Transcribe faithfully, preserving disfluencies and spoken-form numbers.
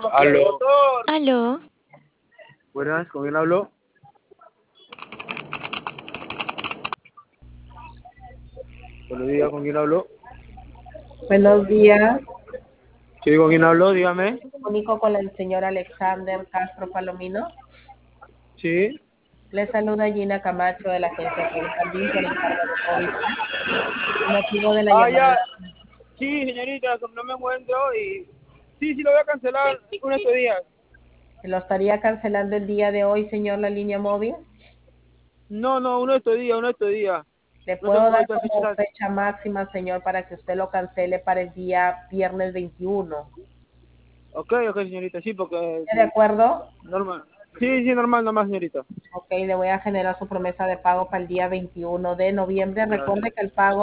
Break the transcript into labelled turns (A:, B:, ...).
A: Aló.
B: Aló.
A: Buenas, ¿con quién hablo? Buenos días, ¿con quién hablo?
C: Buenos días,
A: Sí, ¿con quién hablo? Dígame.
C: comunico con el señor Alexander Castro Palomino.
A: Sí.
C: Le saluda Gina Camacho de la agencia Credit por encargo de Movistar. El motivo de la
A: Ah, ya.
C: llamada,
A: Sí, señorita, no me encuentro y... Sí, sí, lo voy a cancelar uno de estos días.
C: ¿lo estaría cancelando el día de hoy, señor, la línea móvil?
A: No, no, uno de estos días, uno de estos días.
C: Le
A: No
C: puedo
A: tengo
C: dar
A: ahorita fecha
C: como
A: exacta.
C: fecha máxima, señor, para que usted lo cancele para el día viernes veintiuno.
A: Ok, ok, señorita, sí, porque...
C: ¿Está de acuerdo?
A: Normal. Sí, sí, normal, nomás, señorita.
C: Ok, le voy a generar su promesa de pago para el día veintiuno de noviembre.
A: Ya.
C: Recuerde que el pago